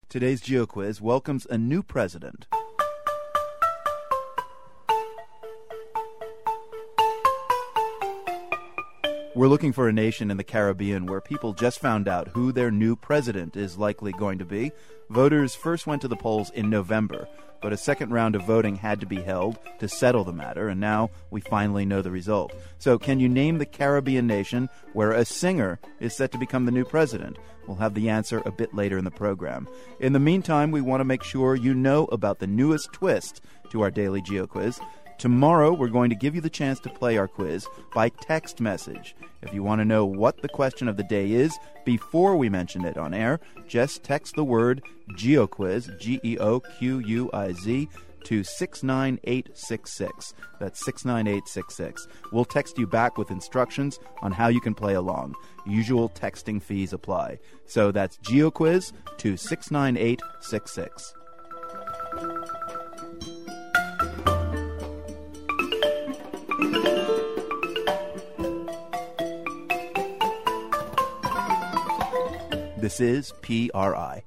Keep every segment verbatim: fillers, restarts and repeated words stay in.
Today's GeoQuiz welcomes a new president. We're looking for a nation in the Caribbean where people just found out who their new president is likely going to be. Voters first went to the polls in November, but a second round of voting had to be held to settle the matter, and now we finally know the result. So can you name the Caribbean nation where a singer is set to become the new president? We'll have the answer a bit later in the program. In the meantime, we want to make sure you know about the newest twist to our daily GeoQuiz. Tomorrow, we're going to give you the chance to play our quiz by text message. If you want to know what the question of the day is before we mention it on air, just text the word GeoQuiz, G E O Q U I Z, to six nine eight six six. That's six nine eight six six. We'll text you back with instructions on how you can play along. Usual texting fees apply. So that's GeoQuiz to six nine eight six six. This is P R I.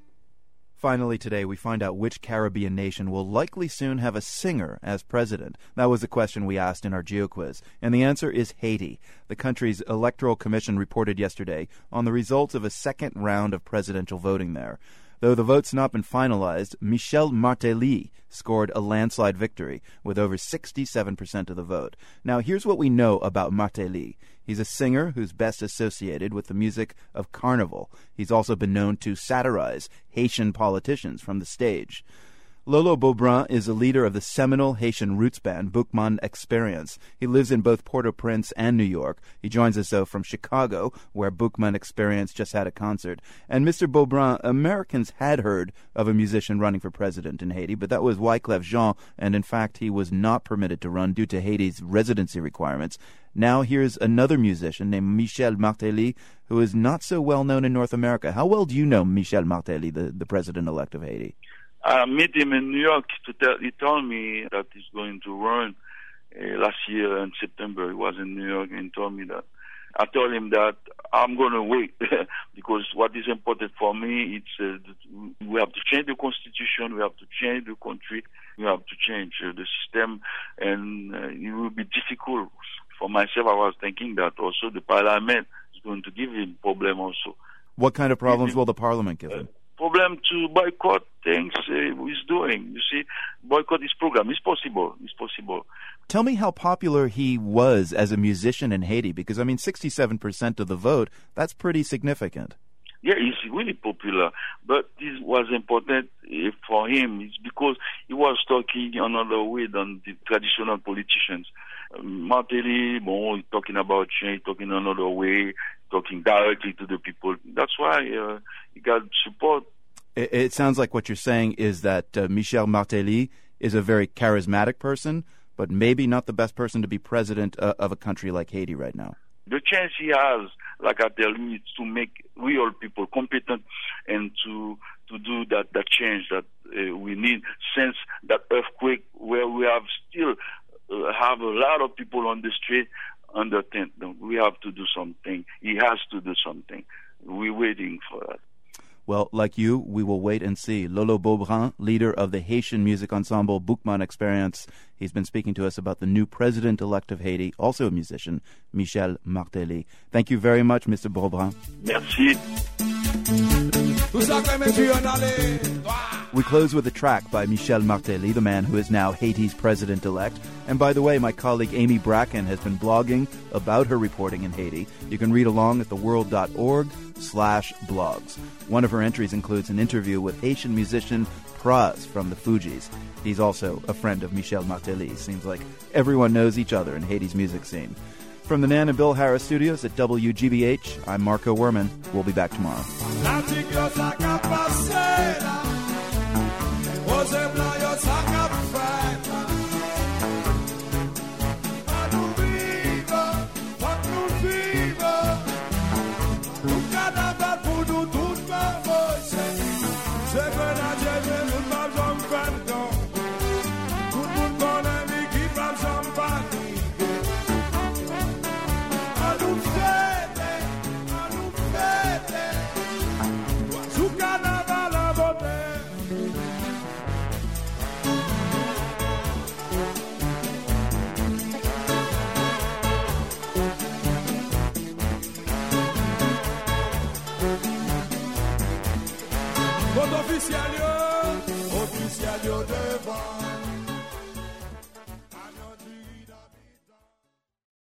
Finally today, we find out which Caribbean nation will likely soon have a singer as president. That was the question we asked in our GeoQuiz. And the answer is Haiti. The country's electoral commission reported yesterday on the results of a second round of presidential voting there. Though the vote's not been finalized, Michel Martelly scored a landslide victory with over sixty-seven percent of the vote. Now, here's what we know about Martelly. He's a singer who's best associated with the music of Carnival. He's also been known to satirize Haitian politicians from the stage. Lolo Beaubrun is a leader of the seminal Haitian roots band Boukman Experience. He lives in both Port-au-Prince and New York. He joins us, though, from Chicago, where Boukman Experience just had a concert. And Mister Beaubrun, Americans had heard of a musician running for president in Haiti, but that was Wyclef Jean, and in fact, he was not permitted to run due to Haiti's residency requirements. Now here's another musician named Michel Martelly, who is not so well known in North America. How well do you know Michel Martelly, the, the president-elect of Haiti? I met him in New York. To tell, he told me that he's going to run uh, last year in September. He was in New York and told me that. I told him that I'm going to wait because what is important for me, it's uh, we have to change the constitution, we have to change the country, we have to change uh, the system, and uh, it will be difficult. For myself, I was thinking that also the parliament is going to give him problem also. What kind of problems will the parliament give him? Problem to boycott things uh, he's doing. You see, boycott his program. It's possible. It's possible. Tell me how popular he was as a musician in Haiti, because, I mean, sixty-seven percent of the vote, that's pretty significant. Yeah, he's really popular. But this was important uh, for him. It's because he was talking another way than the traditional politicians. Um, Martelly, bon, he's talking about change, talking another way, talking directly to the people. That's why uh, he got support. It, it sounds like what you're saying is that uh, Michel Martelly is a very charismatic person, but maybe not the best person to be president uh, of a country like Haiti right now. The chance he has, like I tell you, is to make real people competent and to to do that, that change that uh, we need since that earthquake where we have still uh, have a lot of people on the street under tent. We have to do something. He has to do something. We're waiting for that. Well, like you, we will wait and see. Lolo Beaubrun, leader of the Haitian music ensemble Boukman Experience. He's been speaking to us about the new president-elect of Haiti, also a musician, Michel Martelly. Thank you very much, Mister Beaubrun. Merci. We close with a track by Michel Martelly, the man who is now Haiti's president-elect. And by the way, my colleague Amy Bracken has been blogging about her reporting in Haiti. You can read along at theworld.org slash blogs. One of her entries includes an interview with Haitian musician Pras from the Fugees. He's also a friend of Michel Martelly. Seems like everyone knows each other in Haiti's music scene. From the Nan and Bill Harris studios at W G B H, I'm Marco Werman. We'll be back tomorrow. Carnaval Faut officiel yo, officiel yo devant.